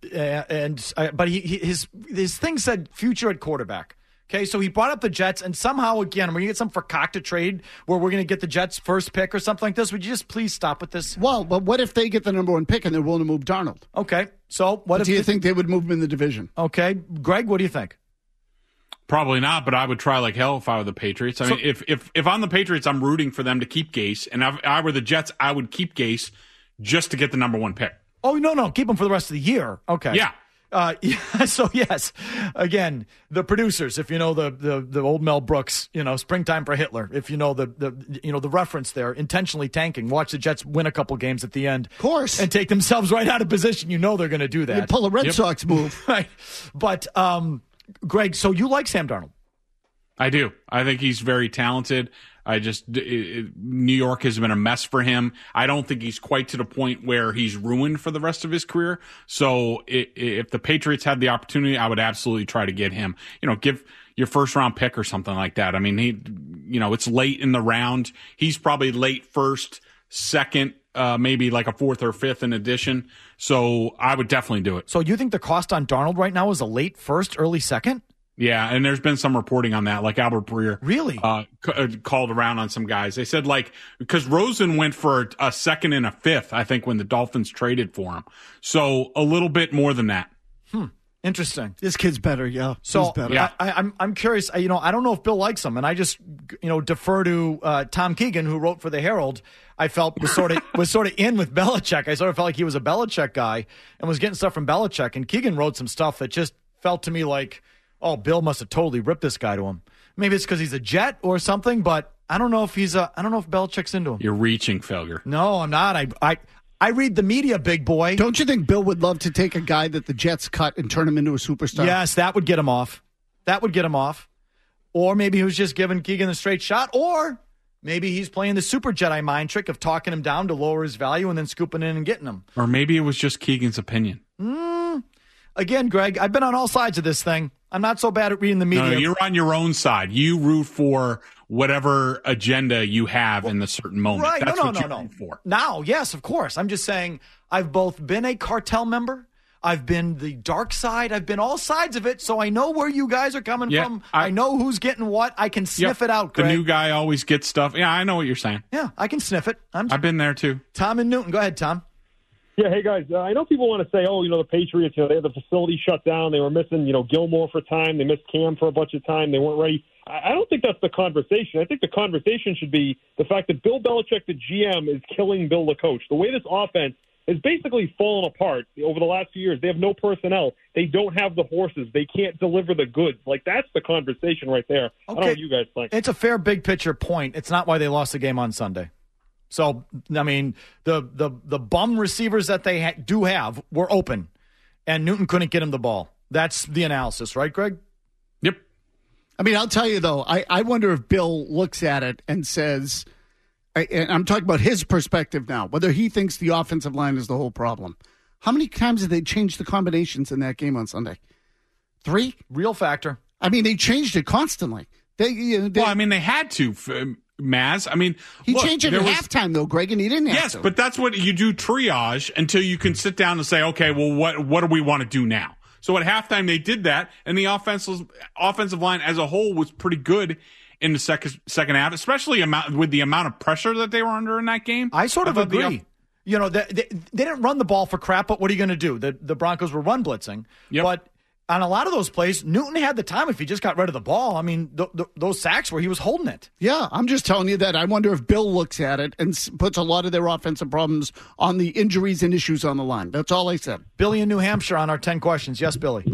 and uh, but he, he, his his thing said future at quarterback. Okay, so he brought up the Jets, and somehow again we're going to get some Fakakta trade where we're going to get the Jets' first pick or something like this. Would you just please stop with this? Well, but what if they get the number one pick and they're willing to move Darnold? Okay, so what But if do you the- think they would move him in the division? Okay, Greg, what do you think? Probably not, but I would try like hell if I were the Patriots. I So- mean, if, if if I'm the Patriots, I'm rooting for them to keep Gase, and if I were the Jets, I would keep Gase just to get the number one pick. Oh no, no, keep him for the rest of the year. Okay, Yeah. Uh, yeah, so yes, again, the producers, if you know the, the, the old Mel Brooks, you know, Springtime for Hitler, if you know the, the you know the reference there, intentionally tanking. Watch the Jets win a couple games at the end, of course, and take themselves right out of position. You know they're going to do that. You pull a Red Yep. Sox move, right? But um, Greg, so you like Sam Darnold? I do. I think he's very talented. I just it, it, New York has been a mess for him. I don't think he's quite to the point where he's ruined for the rest of his career. So it, if the Patriots had the opportunity, I would absolutely try to get him. You know, give your first round pick or something like that. I mean, he, you know, it's late in the round. He's probably late first, second, uh, maybe like a fourth or fifth in addition. So I would definitely do it. So you think the cost on Darnold right now is a late first, early second? Yeah, and there's been some reporting on that, like Albert Breer. Really? Uh, c- uh, called around on some guys. They said, like, because Rosen went for a, a second and a fifth, I think, when the Dolphins traded for him. So a little bit more than that. Hmm. Interesting. This kid's better, yeah. So He's better. I, I, I'm I'm curious. You know, I don't know if Bill likes him, and I just you know defer to uh, Tom Keegan, who wrote for the Herald. I felt was sort of was sort of in with Belichick. I sort of felt like he was a Belichick guy and was getting stuff from Belichick. And Keegan wrote some stuff that just felt to me like, oh, Bill must have totally ripped this guy to him. Maybe it's because he's a Jet or something, but I don't know if he's a. I don't know if Belichick's into him. You're reaching, Felger. No, I'm not. I I I read the media, big boy. Don't you think Bill would love to take a guy that the Jets cut and turn him into a superstar? Yes, that would get him off. That would get him off. Or maybe he was just giving Keegan the straight shot. Or maybe he's playing the super Jedi mind trick of talking him down to lower his value and then scooping in and getting him. Or maybe it was just Keegan's opinion. Mm. Again, Greg, I've been on all sides of this thing. I'm not so bad at reading the media. No, you're on your own side. You root for whatever agenda you have well, in the certain moment. Right. That's no, no, what no, you're no. rooting for. Now, yes, of course. I'm just saying I've both been a cartel member. I've been the dark side. I've been all sides of it, so I know where you guys are coming yeah, from. I, I know who's getting what. I can sniff yep, it out, Greg. The new guy always gets stuff. Yeah, I know what you're saying. Yeah, I can sniff it. I'm I've been there, too. Tom and Newton. Go ahead, Tom. Yeah, hey, guys. Uh, I know people want to say, oh, you know, the Patriots, you know, they had the facility shut down. They were missing, you know, Gilmore for time. They missed Cam for a bunch of time. They weren't ready. I, I don't think that's the conversation. I think the conversation should be the fact that Bill Belichick, the G M, is killing Bill, the coach. The way this offense has basically fallen apart over the last few years. They have no personnel. They don't have the horses. They can't deliver the goods. Like, that's the conversation right there. Okay. I don't know what you guys think. It's a fair big picture point. It's not why they lost the game on Sunday. So, I mean, the the the bum receivers that they ha- do have were open, and Newton couldn't get him the ball. That's the analysis, right, Greg? Yep. I mean, I'll tell you, though, I, I wonder if Bill looks at it and says, I, and I'm talking about his perspective now, whether he thinks the offensive line is the whole problem. How many times did they change the combinations in that game on Sunday? Three? Real factor. I mean, they changed it constantly. They, you know, they, well, I mean, they had to. Maz. I mean, he look, changed it at was, halftime, though, Greg, and he didn't have yes, to. Yes, but that's what you do triage until you can sit down and say, okay, well, what what do we want to do now? So at halftime, they did that, and the offensive offensive line as a whole was pretty good in the second second half, especially amount, with the amount of pressure that they were under in that game. I sort of I agree. The, you know, they, they, they didn't run the ball for crap, but what are you going to do? The, the Broncos were run blitzing. Yep. But on a lot of those plays, Newton had the time if he just got rid of the ball. I mean, th- th- those sacks where he was holding it. Yeah, I'm just telling you that. I wonder if Bill looks at it and puts a lot of their offensive problems on the injuries and issues on the line. That's all I said. Billy in New Hampshire on our ten questions. Yes, Billy.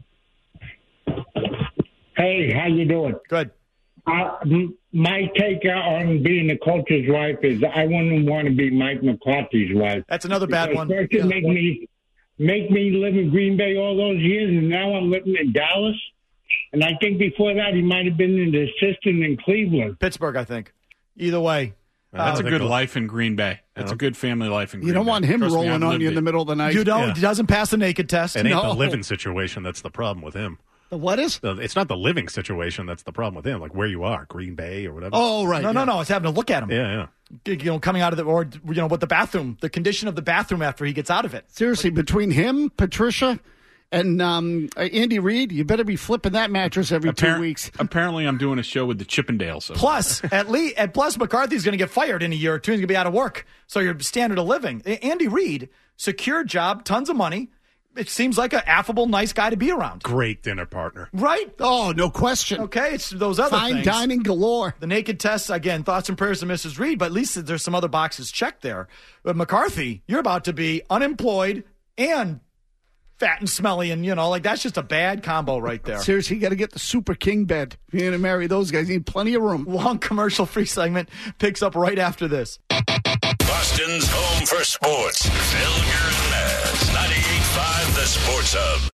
Hey, how you doing? Good. Uh, my take on being a coach's wife is I wouldn't want to be Mike McCarthy's wife. That's another bad one. First it yeah. make me make me live in Green Bay all those years, and now I'm living in Dallas. And I think before that he might have been an assistant in Cleveland. Pittsburgh, I think. Either way. That's uh, a good life in Green Bay. That's a good family life in Green Bay. You don't Bay. want him Trust rolling me, on you in the middle of the night. You don't. Yeah. He doesn't pass the naked test. It ain't no. the living situation that's the problem with him. The what is? It's not the living situation that's the problem with him, like where you are, Green Bay or whatever. Oh, right. No, yeah. no, no. It's having to look at him. Yeah, yeah. You know, coming out of the, or, you know, what the bathroom, the condition of the bathroom after he gets out of it. Seriously, like, between him, Patricia, and um, Andy Reid, you better be flipping that mattress every Appar- two weeks. Apparently, I'm doing a show with the Chippendales. So. Plus, at least, and plus McCarthy's going to get fired in a year or two. He's going to be out of work. So your standard of living. Andy Reid, secure job, tons of money. It seems like an affable, nice guy to be around. Great dinner partner. Right? Oh, no question. Okay, it's those other Fine things. dining galore. The naked tests, again, thoughts and prayers to Missus Reid, but at least there's some other boxes checked there. But McCarthy, you're about to be unemployed and fat and smelly, and, you know, like, that's just a bad combo right there. Seriously, you got to get the super king bed. If you're going to marry those guys, you need plenty of room. Long commercial-free segment picks up right after this. Boston's home for sports. Felger and Maz, ninety-eight point five The Sports Hub.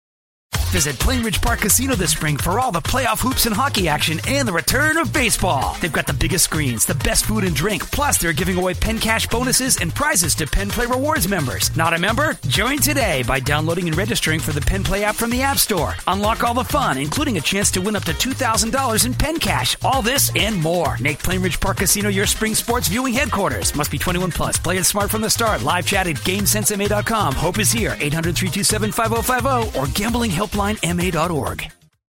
Visit Plainridge Park Casino this spring for all the playoff hoops and hockey action and the return of baseball. They've got the biggest screens, the best food and drink, plus they're giving away Penn Cash bonuses and prizes to Penn Play Rewards members. Not a member? Join today by downloading and registering for the Penn Play app from the App Store. Unlock all the fun, including a chance to win up to two thousand dollars in Penn Cash. All this and more. Make Plainridge Park Casino your spring sports viewing headquarters. Must be twenty-one plus. Play it smart from the start. Live chat at GameSense M A dot com. Hope is here. eight hundred, three two seven, five oh five oh or gambling helpline M A dot org.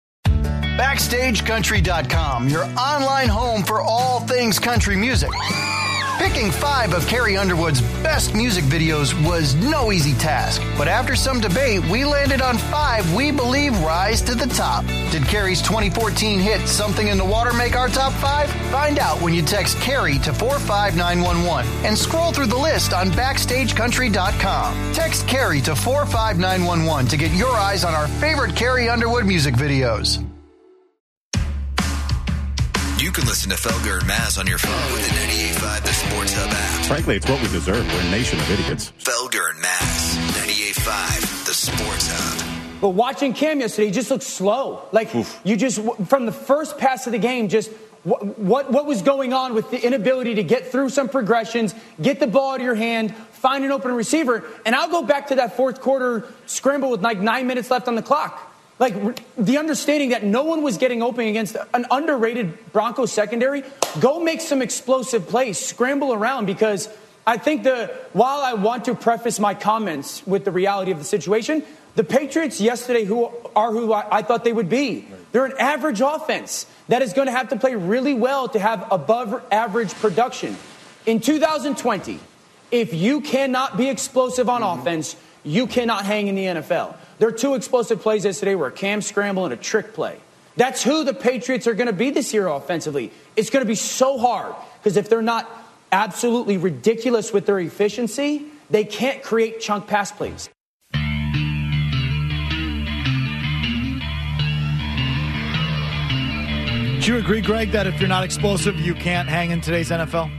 Backstage Country dot com, your online home for all things country music. Picking five of Carrie Underwood's best music videos was no easy task, but after some debate, we landed on five we believe rise to the top. Did Carrie's twenty fourteen hit Something in the Water make our top five? Find out when you text Carrie to four five nine one one and scroll through the list on Backstage Country dot com. Text Carrie to four five nine one one to get your eyes on our favorite Carrie Underwood music videos. You can listen to Felger and Maz on your phone with the ninety-eight point five The Sports Hub app. Frankly, it's what we deserve. We're a nation of idiots. Felger and Maz, ninety-eight point five The Sports Hub. But watching Cam yesterday, he just looked slow. Like, Oof. you just, from the first pass of the game, just what, what what was going on with the inability to get through some progressions, get the ball out of your hand, find an open receiver. And I'll go back to that fourth quarter scramble with like nine minutes left on the clock. Like, the understanding that no one was getting open against an underrated Broncos secondary, go make some explosive plays, scramble around, because I think the while I want to preface my comments with the reality of the situation, the Patriots yesterday who are who I, I thought they would be. They're an average offense that is going to have to play really well to have above average production. In two thousand twenty, if you cannot be explosive on mm-hmm. offense, you cannot hang in the N F L. There are two explosive plays yesterday where a cam scramble and a trick play. That's who the Patriots are going to be this year offensively. It's going to be so hard because if they're not absolutely ridiculous with their efficiency, they can't create chunk pass plays. Do you agree, Greg, that if you're not explosive, you can't hang in today's N F L?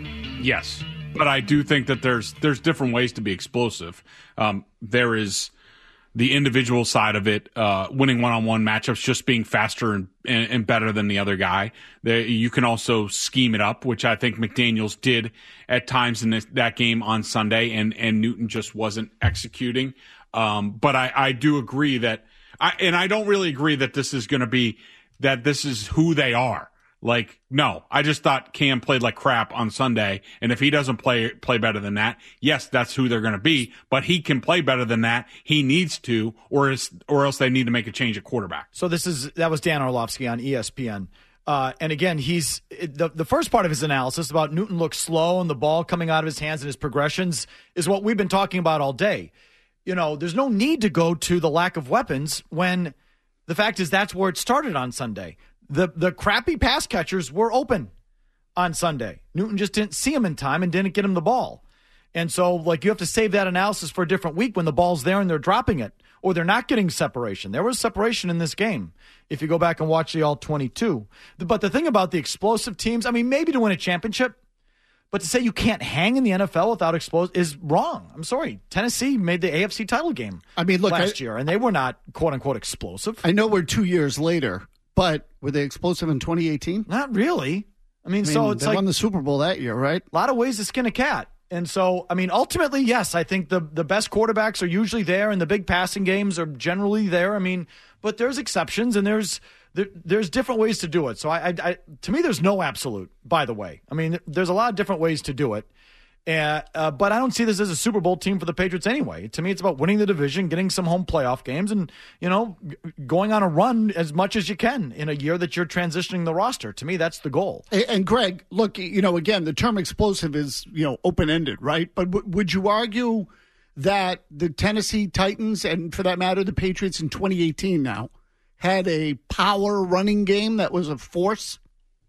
Yes, but I do think that there's there's different ways to be explosive. Um, there is the individual side of it, uh, winning one-on-one matchups, just being faster and, and, and better than the other guy. There, you can also scheme it up, which I think McDaniels did at times in this, that game on Sunday, and, and Newton just wasn't executing. Um, but I, I do agree that, I, and I don't really agree that this is going to be, that this is who they are. Like, no, I just thought Cam played like crap on Sunday. And if he doesn't play, play better than that, yes, that's who they're going to be, but he can play better than that. He needs to, or is, or else they need to make a change at quarterback. So this is, that was Dan Orlovsky on E S P N. Uh, and again, he's, the, the first part of his analysis about Newton looks slow and the ball coming out of his hands and his progressions is what we've been talking about all day. You know, there's no need to go to the lack of weapons when the fact is that's where it started on Sunday. The the crappy pass catchers were open on Sunday. Newton just didn't see him in time and didn't get him the ball. And so, like, you have to save that analysis for a different week when the ball's there and they're dropping it or they're not getting separation. There was separation in this game if you go back and watch the all twenty-two. But the thing about the explosive teams, I mean, maybe to win a championship, but to say you can't hang in the N F L without explosive is wrong. I'm sorry. Tennessee made the A F C title game I mean, look, last I, year, and they were not, quote-unquote, explosive. I know we're two years later. But were they explosive in twenty eighteen? Not really. I mean, I mean so it's they like won the Super Bowl that year, right? A lot of ways to skin a cat. And so, I mean, ultimately, yes, I think the, the best quarterbacks are usually there and the big passing games are generally there. I mean, but there's exceptions and there's there, there's different ways to do it. So I, I, I to me, there's no absolute, by the way. I mean, there's a lot of different ways to do it. Uh, uh, but I don't see this as a Super Bowl team for the Patriots anyway. To me, it's about winning the division, getting some home playoff games, and, you know, g- going on a run as much as you can in a year that you're transitioning the roster. To me, that's the goal. And, and Greg, look, you know, again, the term explosive is, you know, open-ended, right? But w- would you argue that the Tennessee Titans, and for that matter, the Patriots in twenty eighteen now, had a power running game that was a force?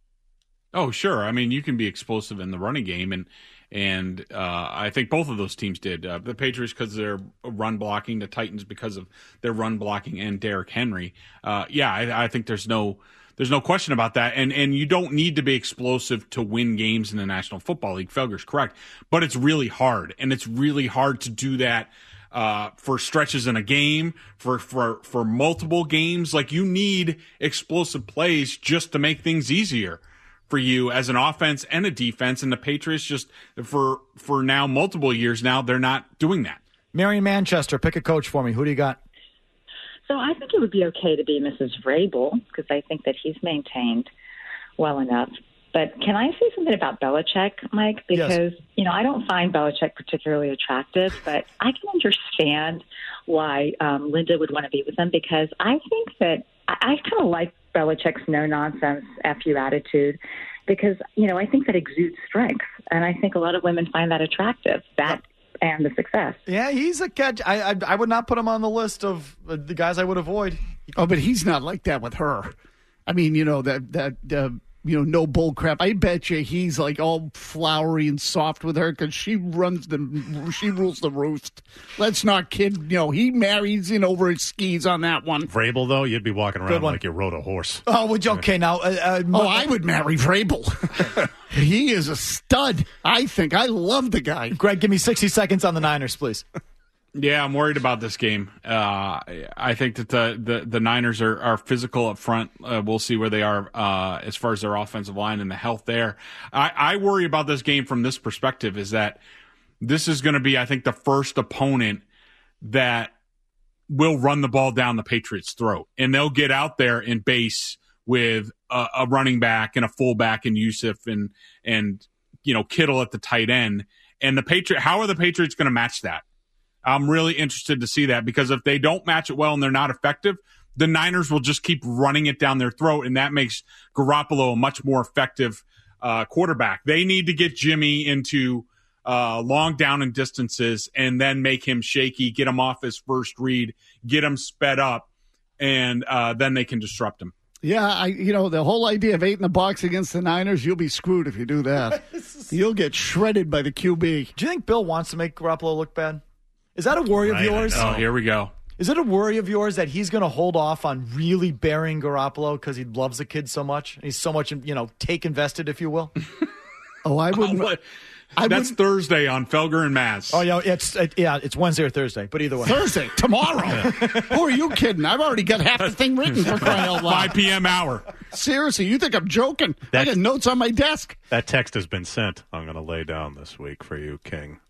Oh, sure. I mean, you can be explosive in the running game, and And uh, I think both of those teams did. Uh, the Patriots because of their run blocking, the Titans because of their run blocking and Derrick Henry. Uh, yeah, I, I think there's no there's no question about that. And and you don't need to be explosive to win games in the National Football League. Felger's correct, but it's really hard, and it's really hard to do that uh, for stretches in a game, for for for multiple games. Like, you need explosive plays just to make things easier for you as an offense and a defense, and the Patriots just for for now multiple years now they're not doing that. Marion Manchester, pick a coach for me. Who do you got? So I think it would be okay to be Missus Vrabel because I think that he's maintained well enough. But can I say something about Belichick, Mike? Because, yes. you know, I don't find Belichick particularly attractive, but I can understand why um, Linda would want to be with him because I think that I, I kind of like Belichick's no-nonsense F you attitude because, you know, I think that exudes strength. And I think a lot of women find that attractive, that and the success. Yeah, he's a catch. I, I I would not put him on the list of uh, the guys I would avoid. Oh, but he's not like that with her. I mean, you know, that, that uh, you know, no bull crap. I bet you he's like all flowery and soft with her because she runs the, she rules the roost. Let's not kid, you know, he marries in over his skis on that one. Vrabel, though, you'd be walking around like you rode a horse. Oh, would you? Okay, now. Uh, uh, oh, I would marry Vrabel. He is a stud, I think. I love the guy. Greg, give me sixty seconds on the Niners, please. Yeah, I'm worried about this game. Uh, I think that the, the, the Niners are, are physical up front. Uh, we'll see where they are uh, as far as their offensive line and the health there. I, I worry about this game from this perspective is that this is going to be, I think, the first opponent that will run the ball down the Patriots' throat. And they'll get out there and base with a, a running back and a fullback and Yusuf and, and you know, Kittle at the tight end. And the Patriot, how are the Patriots going to match that? I'm really interested to see that because if they don't match it well and they're not effective, the Niners will just keep running it down their throat, and that makes Garoppolo a much more effective uh, quarterback. They need to get Jimmy into uh, long down and distances and then make him shaky, get him off his first read, get him sped up, and uh, then they can disrupt him. Yeah, I you know, the whole idea of eight in the box against the Niners, you'll be screwed if you do that. You'll get shredded by the Q B. Do you think Bill wants to make Garoppolo look bad? Is that a worry right, of yours? Oh, here we go. Is it a worry of yours that he's going to hold off on really burying Garoppolo because he loves the kid so much? He's so much, you know, take invested, if you will. Oh, I wouldn't. Oh, I That's wouldn't, Thursday on Felger and Maz. Oh yeah, it's it, yeah, it's Wednesday or Thursday, but either way. Thursday, tomorrow. Who are you kidding? I've already got half the thing written for crying out loud. five p.m. hour. Seriously, you think I'm joking? That's, I got notes on my desk. That text has been sent. I'm going to lay down this week for you, King.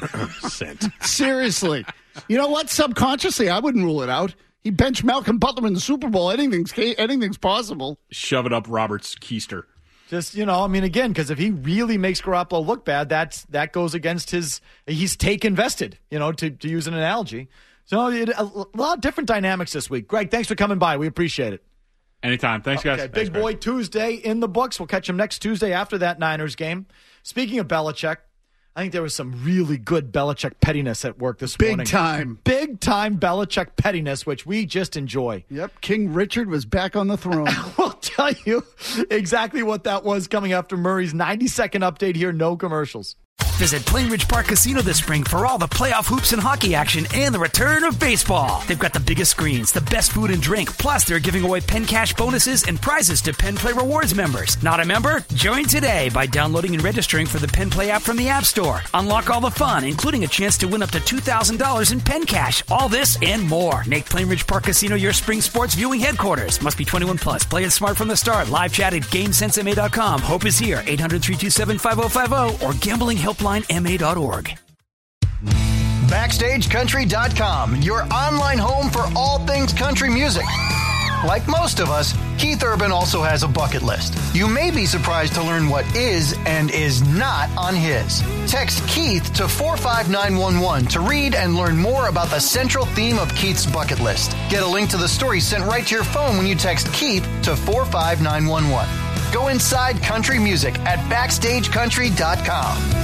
Sent. Seriously. You know what? Subconsciously, I wouldn't rule it out. He benched Malcolm Butler in the Super Bowl. Anything's anything's possible. Shove it up Robert's keister. Just, you know, I mean, again, because if he really makes Garoppolo look bad, that's that goes against his, he's take invested, you know, to, to use an analogy. So it, a, a lot of different dynamics this week. Greg, thanks for coming by. We appreciate it. Anytime. Thanks, guys. Okay, Big Thanks, Boy Greg. Tuesday in the books. We'll catch him next Tuesday after that Niners game. Speaking of Belichick, I think there was some really good Belichick pettiness at work this Big morning. Big time. Big time Belichick pettiness, which we just enjoy. Yep, King Richard was back on the throne. We'll tell you exactly what that was coming after Murray's ninety-second update here. No commercials. Visit Plainridge Park Casino this spring for all the playoff hoops and hockey action and the return of baseball. They've got the biggest screens, the best food and drink, plus they're giving away Penn Cash bonuses and prizes to Penn Play Rewards members. Not a member? Join today by downloading and registering for the Penn Play app from the App Store. Unlock all the fun, including a chance to win up to two thousand dollars in Penn Cash. All this and more. Make Plainridge Park Casino your spring sports viewing headquarters. Must be twenty-one plus. Play it smart from the start. Live chat at game sense m a dot com. Hope is here. eight hundred, three two seven, five oh five oh or gambling helpline m a dot org. Backstage Country dot com, your online home for all things country music. Like most of us, Keith Urban also has a bucket list. You may be surprised to learn what is and is not on his. Text Keith to four five nine one one to read and learn more about the central theme of Keith's bucket list. Get a link to the story sent right to your phone when you text Keith to four five nine one one. Go inside country music at Backstage Country dot com.